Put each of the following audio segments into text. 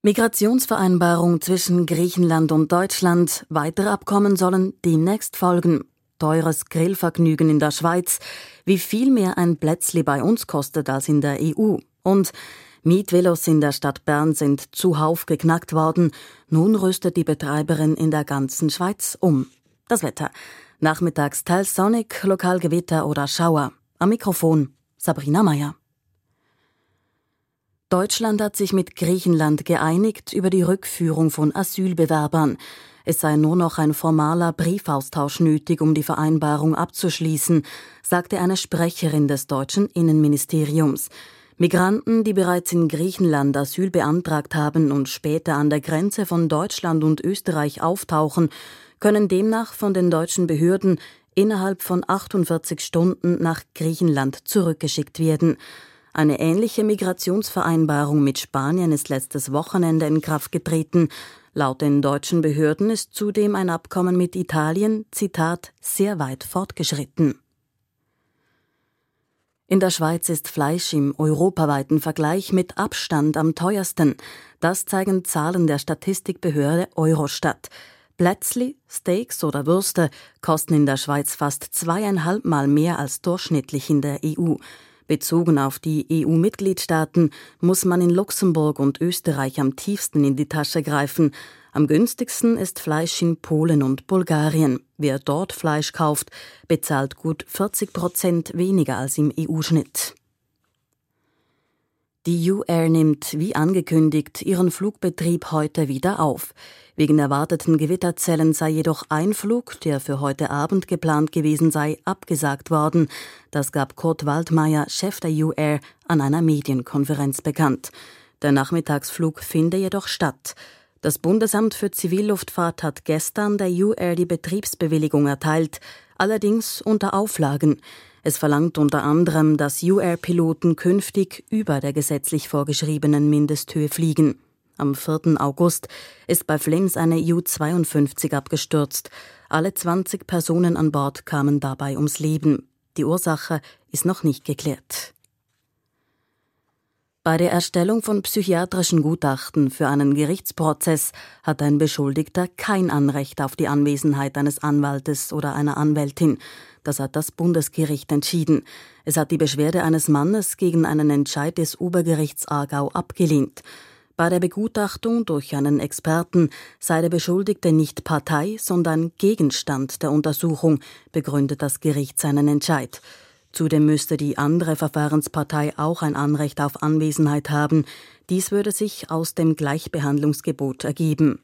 Migrationsvereinbarung zwischen Griechenland und Deutschland. Weitere Abkommen sollen demnächst folgen. Teures Grillvergnügen in der Schweiz. Wie viel mehr ein Plätzli bei uns kostet als in der EU. Und Mietvelos in der Stadt Bern sind zuhauf geknackt worden. Nun rüstet die Betreiberin in der ganzen Schweiz um. Das Wetter. Nachmittags teils sonnig, lokal Gewitter oder Schauer. Am Mikrofon Sabrina Meyer. Deutschland hat sich mit Griechenland geeinigt über die Rückführung von Asylbewerbern. Es sei nur noch ein formaler Briefaustausch nötig, um die Vereinbarung abzuschließen, sagte eine Sprecherin des deutschen Innenministeriums. Migranten, die bereits in Griechenland Asyl beantragt haben und später an der Grenze von Deutschland und Österreich auftauchen, können demnach von den deutschen Behörden innerhalb von 48 Stunden nach Griechenland zurückgeschickt werden. Eine ähnliche Migrationsvereinbarung mit Spanien ist letztes Wochenende in Kraft getreten. Laut den deutschen Behörden ist zudem ein Abkommen mit Italien, Zitat, sehr weit fortgeschritten. In der Schweiz ist Fleisch im europaweiten Vergleich mit Abstand am teuersten. Das zeigen Zahlen der Statistikbehörde Eurostat. Plätzli, Steaks oder Würste kosten in der Schweiz fast 2,5 Mal mehr als durchschnittlich in der EU. Bezogen auf die EU-Mitgliedstaaten muss man in Luxemburg und Österreich am tiefsten in die Tasche greifen. Am günstigsten ist Fleisch in Polen und Bulgarien. Wer dort Fleisch kauft, bezahlt gut 40% weniger als im EU-Schnitt. Die UAir nimmt, wie angekündigt, ihren Flugbetrieb heute wieder auf. Wegen erwarteten Gewitterzellen sei jedoch ein Flug, der für heute Abend geplant gewesen sei, abgesagt worden. Das gab Kurt Waldmeier, Chef der UAir, an einer Medienkonferenz bekannt. Der Nachmittagsflug finde jedoch statt. Das Bundesamt für Zivilluftfahrt hat gestern der UAir die Betriebsbewilligung erteilt, allerdings unter Auflagen. Es verlangt unter anderem, dass UAir-Piloten künftig über der gesetzlich vorgeschriebenen Mindesthöhe fliegen. Am 4. August ist bei Flins eine U-52 abgestürzt. Alle 20 Personen an Bord kamen dabei ums Leben. Die Ursache ist noch nicht geklärt. Bei der Erstellung von psychiatrischen Gutachten für einen Gerichtsprozess hat ein Beschuldigter kein Anrecht auf die Anwesenheit eines Anwaltes oder einer Anwältin. Das hat das Bundesgericht entschieden. Es hat die Beschwerde eines Mannes gegen einen Entscheid des Obergerichts Aargau abgelehnt. Bei der Begutachtung durch einen Experten sei der Beschuldigte nicht Partei, sondern Gegenstand der Untersuchung, begründet das Gericht seinen Entscheid. Zudem müsste die andere Verfahrenspartei auch ein Anrecht auf Anwesenheit haben. Dies würde sich aus dem Gleichbehandlungsgebot ergeben.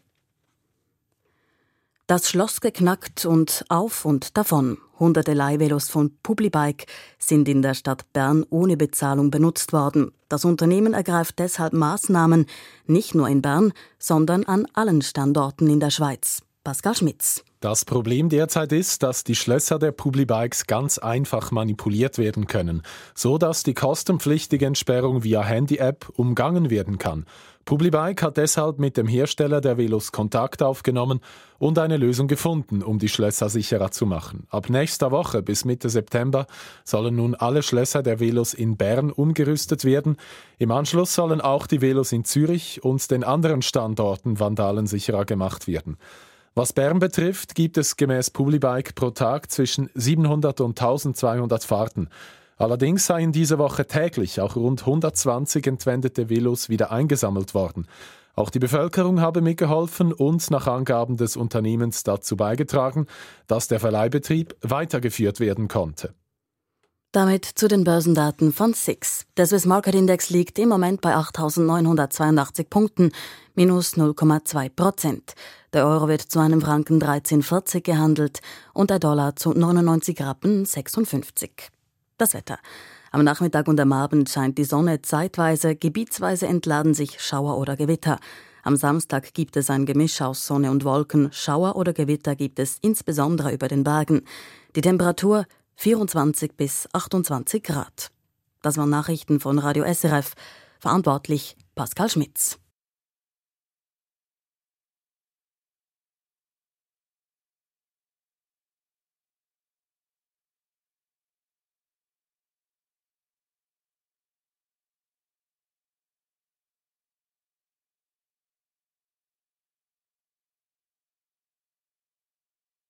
Das Schloss geknackt und auf und davon. Hunderte Leihvelos von Publibike sind in der Stadt Bern ohne Bezahlung benutzt worden. Das Unternehmen ergreift deshalb Maßnahmen, nicht nur in Bern, sondern an allen Standorten in der Schweiz. Pascal Schmitz. Das Problem derzeit ist, dass die Schlösser der Publibikes ganz einfach manipuliert werden können, so dass die kostenpflichtige Entsperrung via Handy-App umgangen werden kann. Publibike hat deshalb mit dem Hersteller der Velos Kontakt aufgenommen und eine Lösung gefunden, um die Schlösser sicherer zu machen. Ab nächster Woche bis Mitte September sollen nun alle Schlösser der Velos in Bern umgerüstet werden. Im Anschluss sollen auch die Velos in Zürich und den anderen Standorten vandalensicherer gemacht werden. Was Bern betrifft, gibt es gemäß Publibike pro Tag zwischen 700 und 1200 Fahrten. Allerdings seien diese Woche täglich auch rund 120 entwendete Velos wieder eingesammelt worden. Auch die Bevölkerung habe mitgeholfen und nach Angaben des Unternehmens dazu beigetragen, dass der Verleihbetrieb weitergeführt werden konnte. Damit zu den Börsendaten von SIX. Der Swiss Market Index liegt im Moment bei 8.982 Punkten, minus 0,2%. Der Euro wird zu einem Franken 13,40 gehandelt und der Dollar zu 99,56 Rappen. Das Wetter. Am Nachmittag und am Abend scheint die Sonne zeitweise, gebietsweise entladen sich Schauer oder Gewitter. Am Samstag gibt es ein Gemisch aus Sonne und Wolken. Schauer oder Gewitter gibt es insbesondere über den Bergen. Die Temperatur 24 bis 28 Grad. Das waren Nachrichten von Radio SRF. Verantwortlich Pascal Schmitz.